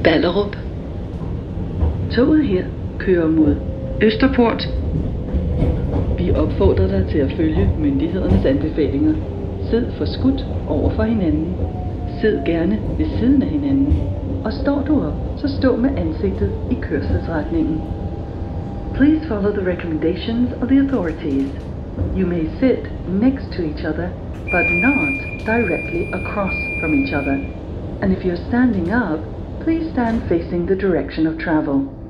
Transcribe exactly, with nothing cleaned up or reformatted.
Ballerup. Toget her kører mod Østerport. Vi opfordrer dig til at følge myndighedernes anbefalinger. Sid forskudt over for hinanden. Sid gerne ved siden af hinanden. Og står du op, så stå med ansigtet i kørselsretningen. Please follow the recommendations of the authorities. You may sit next to each other, but not directly across from each other. And if you're standing up, please stand facing the direction of travel.